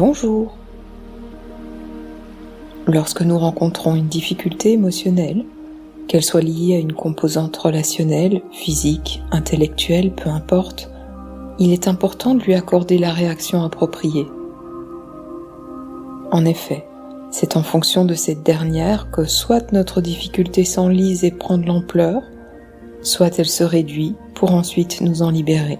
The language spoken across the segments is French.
Bonjour. Lorsque nous rencontrons une difficulté émotionnelle, qu'elle soit liée à une composante relationnelle, physique, intellectuelle, peu importe, il est important de lui accorder la réaction appropriée. En effet, c'est en fonction de cette dernière que soit notre difficulté s'enlise et prend de l'ampleur, soit elle se réduit pour ensuite nous en libérer.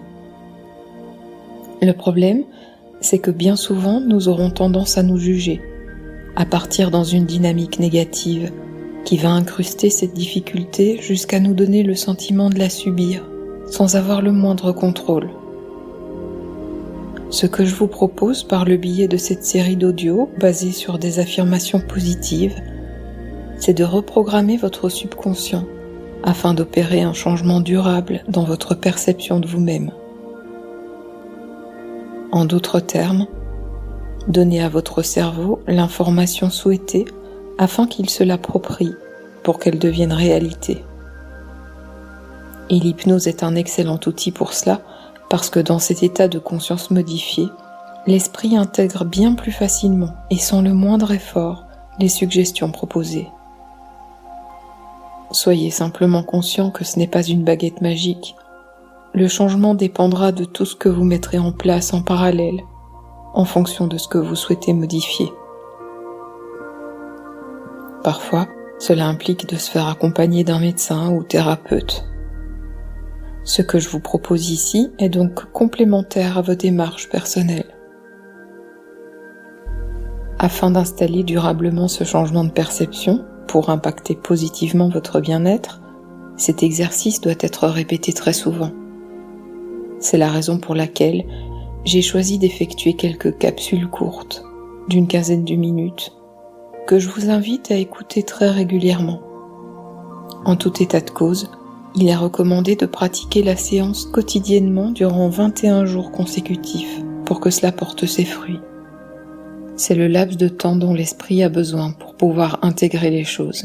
Le problème, c'est que bien souvent nous aurons tendance à nous juger, à partir dans une dynamique négative qui va incruster cette difficulté jusqu'à nous donner le sentiment de la subir, sans avoir le moindre contrôle. Ce que je vous propose par le biais de cette série d'audio basée sur des affirmations positives, c'est de reprogrammer votre subconscient afin d'opérer un changement durable dans votre perception de vous-même. En d'autres termes, donnez à votre cerveau l'information souhaitée afin qu'il se l'approprie pour qu'elle devienne réalité. Et l'hypnose est un excellent outil pour cela parce que dans cet état de conscience modifié, l'esprit intègre bien plus facilement et sans le moindre effort les suggestions proposées. Soyez simplement conscient que ce n'est pas une baguette magique. Le changement dépendra de tout ce que vous mettrez en place en parallèle, en fonction de ce que vous souhaitez modifier. Parfois, cela implique de se faire accompagner d'un médecin ou thérapeute. Ce que je vous propose ici est donc complémentaire à vos démarches personnelles. Afin d'installer durablement ce changement de perception, pour impacter positivement votre bien-être, cet exercice doit être répété très souvent. C'est la raison pour laquelle j'ai choisi d'effectuer quelques capsules courtes, d'une quinzaine de minutes, que je vous invite à écouter très régulièrement. En tout état de cause, il est recommandé de pratiquer la séance quotidiennement durant 21 jours consécutifs pour que cela porte ses fruits. C'est le laps de temps dont l'esprit a besoin pour pouvoir intégrer les choses.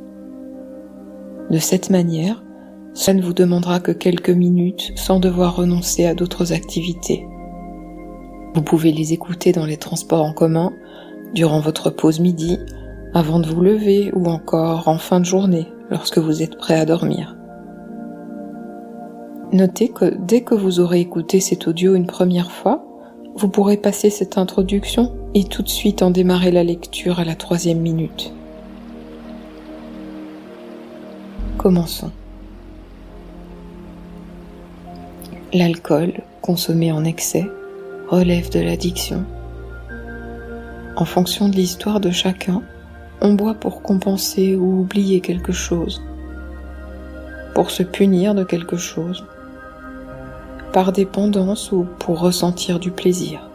De cette manière, cela ne vous demandera que quelques minutes sans devoir renoncer à d'autres activités. Vous pouvez les écouter dans les transports en commun, durant votre pause midi, avant de vous lever ou encore en fin de journée lorsque vous êtes prêt à dormir. Notez que dès que vous aurez écouté cet audio une première fois, vous pourrez passer cette introduction et tout de suite en démarrer la lecture à la 3e minute. Commençons. L'alcool, consommé en excès, relève de l'addiction. En fonction de l'histoire de chacun, on boit pour compenser ou oublier quelque chose, pour se punir de quelque chose, par dépendance ou pour ressentir du plaisir.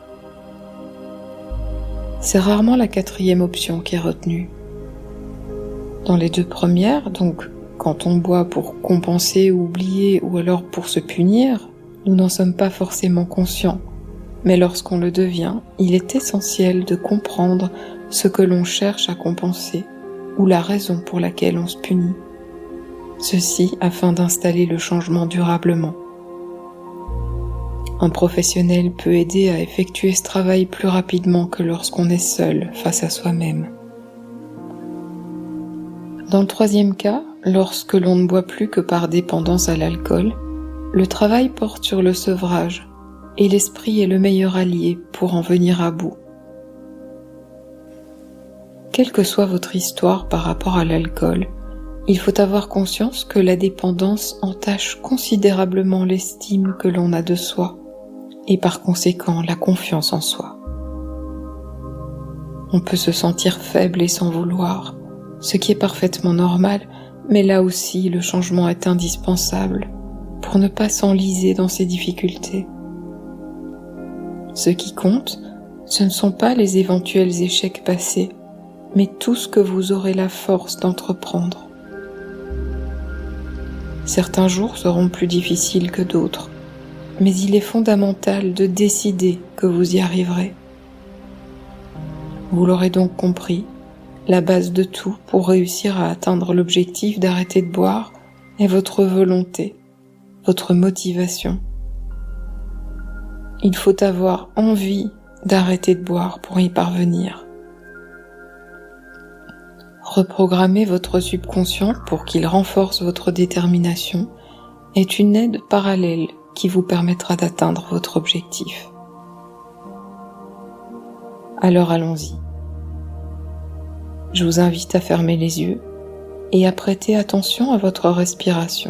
C'est rarement la 4e option qui est retenue. Dans les 2 premières, donc quand on boit pour compenser ou oublier ou alors pour se punir, nous n'en sommes pas forcément conscients. Mais lorsqu'on le devient, il est essentiel de comprendre ce que l'on cherche à compenser ou la raison pour laquelle on se punit. Ceci afin d'installer le changement durablement. Un professionnel peut aider à effectuer ce travail plus rapidement que lorsqu'on est seul face à soi-même. Dans le 3e cas, lorsque l'on ne boit plus que par dépendance à l'alcool, le travail porte sur le sevrage et l'esprit est le meilleur allié pour en venir à bout. Quelle que soit votre histoire par rapport à l'alcool, il faut avoir conscience que la dépendance entache considérablement l'estime que l'on a de soi et par conséquent la confiance en soi. On peut se sentir faible et s'en vouloir, ce qui est parfaitement normal, mais là aussi le changement est indispensable pour ne pas s'enliser dans ces difficultés. Ce qui compte, ce ne sont pas les éventuels échecs passés, mais tout ce que vous aurez la force d'entreprendre. Certains jours seront plus difficiles que d'autres, mais il est fondamental de décider que vous y arriverez. Vous l'aurez donc compris, la base de tout pour réussir à atteindre l'objectif d'arrêter de boire est votre volonté, votre motivation. Il faut avoir envie d'arrêter de boire pour y parvenir. Reprogrammer votre subconscient pour qu'il renforce votre détermination est une aide parallèle qui vous permettra d'atteindre votre objectif. Alors allons-y. Je vous invite à fermer les yeux et à prêter attention à votre respiration.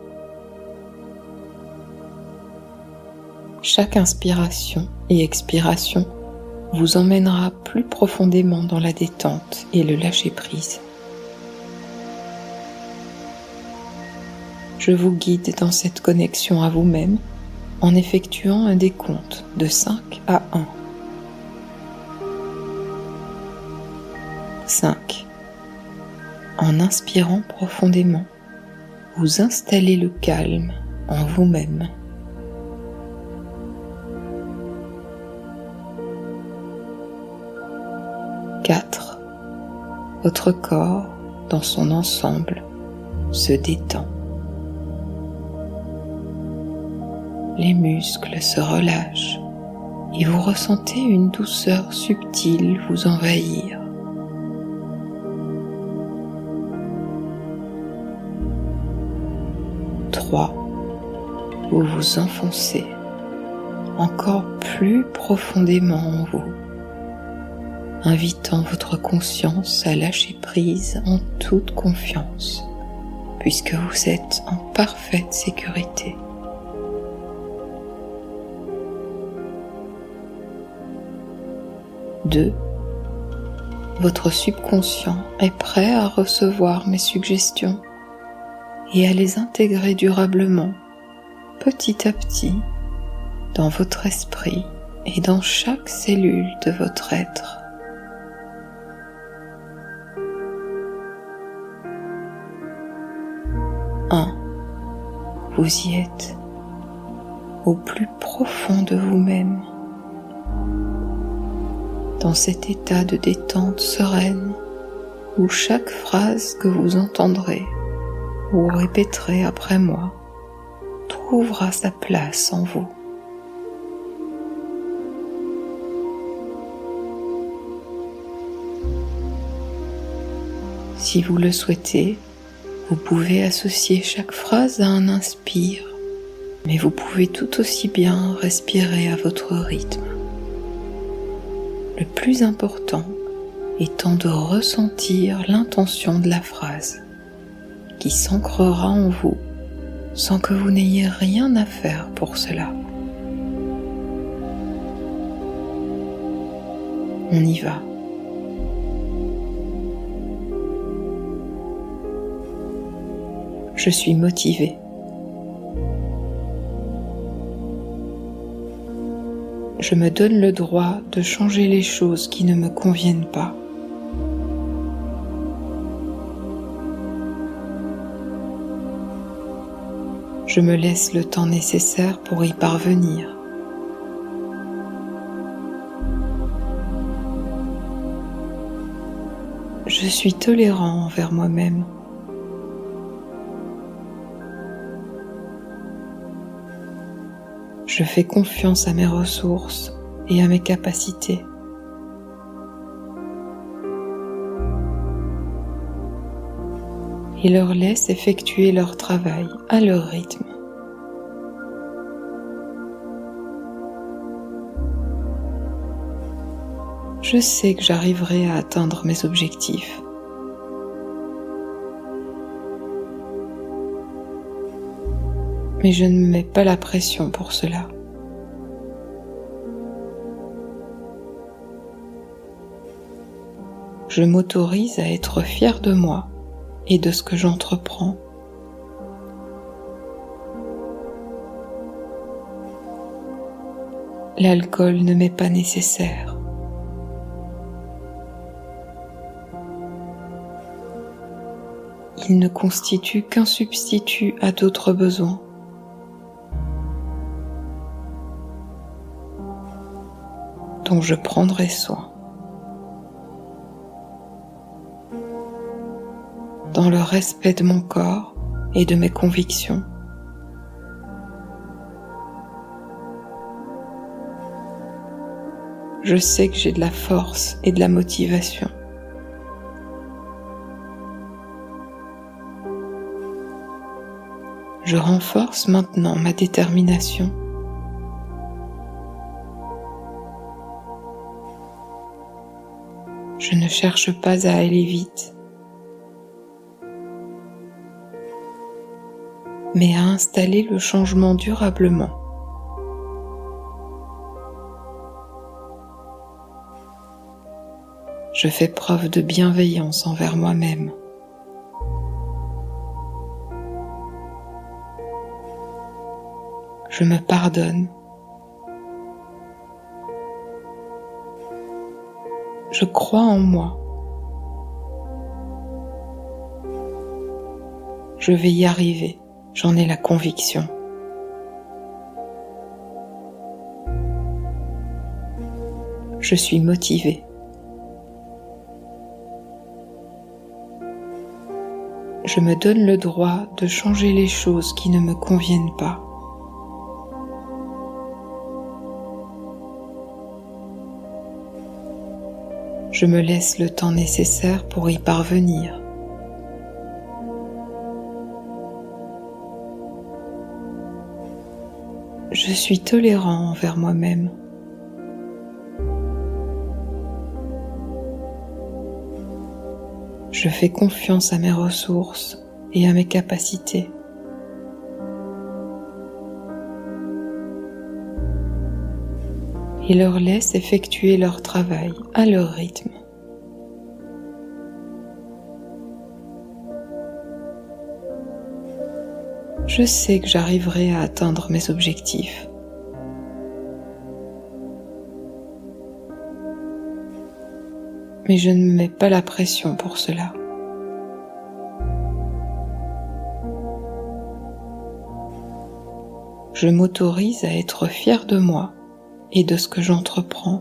Chaque inspiration et expiration vous emmènera plus profondément dans la détente et le lâcher-prise. Je vous guide dans cette connexion à vous-même en effectuant un décompte de 5 à 1. 5. En inspirant profondément, vous installez le calme en vous-même. 4. Votre corps, dans son ensemble, se détend. Les muscles se relâchent et vous ressentez une douceur subtile vous envahir. 3. Vous vous enfoncez encore plus profondément en vous, invitant votre conscience à lâcher prise en toute confiance, puisque vous êtes en parfaite sécurité. 2. Votre subconscient est prêt à recevoir mes suggestions et à les intégrer durablement, petit à petit, dans votre esprit et dans chaque cellule de votre être. 1. Vous y êtes, au plus profond de vous-même, dans cet état de détente sereine où chaque phrase que vous entendrez ou répéterez après moi trouvera sa place en vous. Si vous le souhaitez, vous pouvez associer chaque phrase à un inspire, mais vous pouvez tout aussi bien respirer à votre rythme. Le plus important étant de ressentir l'intention de la phrase, qui s'ancrera en vous sans que vous n'ayez rien à faire pour cela. On y va. Je suis motivée. Je me donne le droit de changer les choses qui ne me conviennent pas. Je me laisse le temps nécessaire pour y parvenir. Je suis tolérant envers moi-même. Je fais confiance à mes ressources et à mes capacités. Et leur laisse effectuer leur travail à leur rythme. Je sais que j'arriverai à atteindre mes objectifs. Mais je ne me mets pas la pression pour cela. Je m'autorise à être fière de moi et de ce que j'entreprends. L'alcool ne m'est pas nécessaire. Il ne constitue qu'un substitut à d'autres besoins. Dont je prendrai soin. Dans le respect de mon corps et de mes convictions. Je sais que j'ai de la force et de la motivation. Je renforce maintenant ma détermination. Je ne cherche pas à aller vite, mais à installer le changement durablement. Je fais preuve de bienveillance envers moi-même. Je me pardonne. Je crois en moi. Je vais y arriver, j'en ai la conviction. Je suis motivée. Je me donne le droit de changer les choses qui ne me conviennent pas. Je me laisse le temps nécessaire pour y parvenir. Je suis tolérant envers moi-même. Je fais confiance à mes ressources et à mes capacités. Et leur laisse effectuer leur travail à leur rythme. Je sais que j'arriverai à atteindre mes objectifs. Mais je ne me mets pas la pression pour cela. Je m'autorise à être fière de moi et de ce que j'entreprends.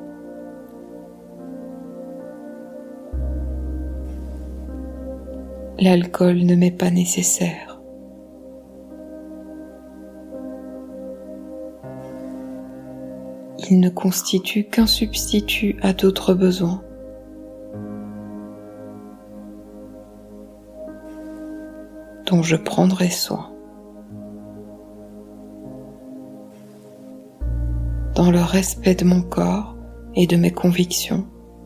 L'alcool ne m'est pas nécessaire. Il ne constitue qu'un substitut à d'autres besoins. Dont je prendrai soin. Dans le respect de mon corps et de mes convictions.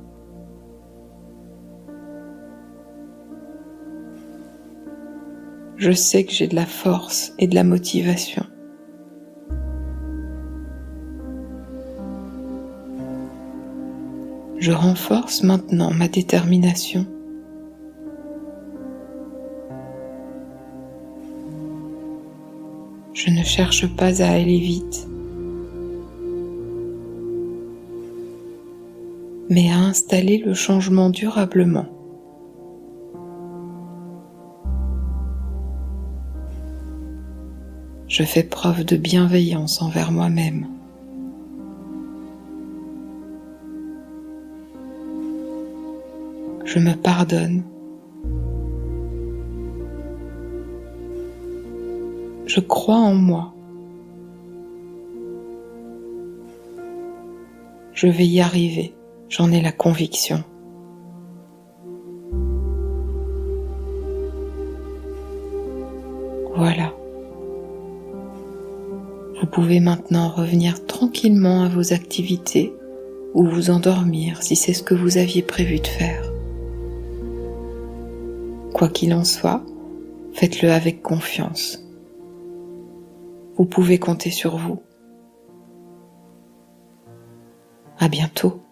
Je sais que j'ai de la force et de la motivation. Je renforce maintenant ma détermination. Je ne cherche pas à aller vite, mais à installer le changement durablement. Je fais preuve de bienveillance envers moi-même. Je me pardonne. Je crois en moi. Je vais y arriver, j'en ai la conviction. Voilà. Vous pouvez maintenant revenir tranquillement à vos activités ou vous endormir si c'est ce que vous aviez prévu de faire. Quoi qu'il en soit, faites-le avec confiance. Vous pouvez compter sur vous. À bientôt.